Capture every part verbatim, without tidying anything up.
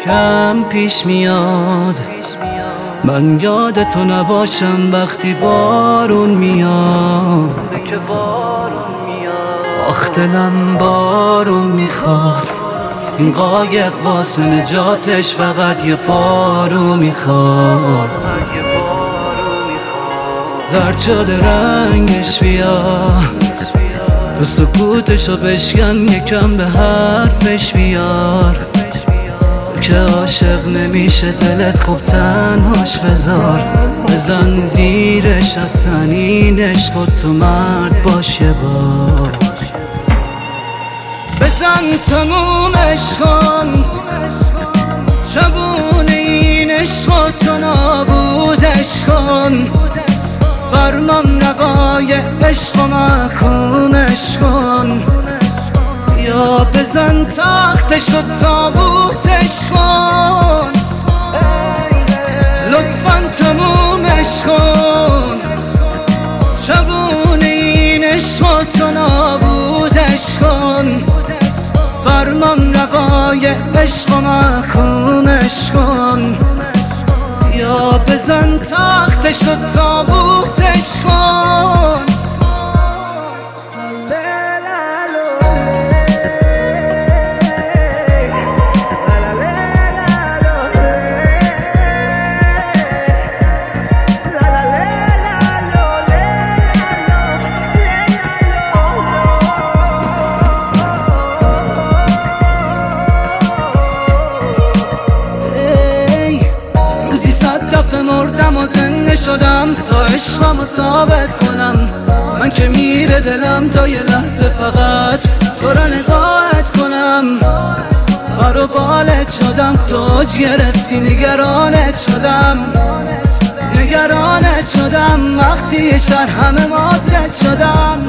کم پیش میاد، من یاد تو نباشم وقتی بارون میاد. آخ دلم بارون میخواد، این قایق واسه نجاتش فقط یه پارو میخواد. زرد شده رنگش بیا، تو سکوتشو بشکن یکم به حرفش بیار. تو که عاشق نمیشه دلت خوب تنهاش بذار، بزن زیرش از سنینش خود تو مرد باش یه بار. بزن تموم عشقان، شبونه این عشق و تو نابودش کن. فرمان روای عشق و محکومش کن، یا بزن تختش و تابوتش کن. لطفاً تمومش کن، شبونه این عشق و تو نابودش کن. فرمان روای عشق و محکومش کن، یا بزن تختش و تابوتش کن. مردم و زنده شدم تا عشقمو ثابت کنم. من که میره دلم تا یه لحظه فقط تو را نگاهت کنم. بر و بالت شدم توج گرفتی، نگرانت شدم نگرانت شدم وقتی یه شهر همه ماتت شدم.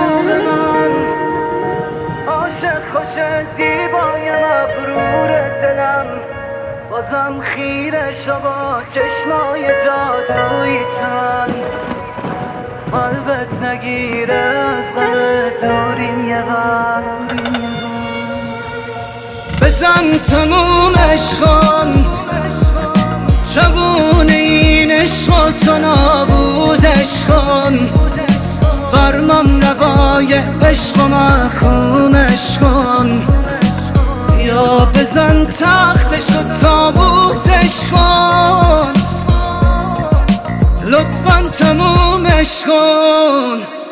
عاشق خوش دیبای مبرور دلم، بازم خیره شو با چشمای جادویی چند. قلبت نگیره از غم دوریم یه بر. بزن تمومش کن، شبونه این عشق و تو نابودش کن. فرمان روای عشق و محکومش کن، یا بزن تختش و تابوتش کن. لطفاً تمومش کن.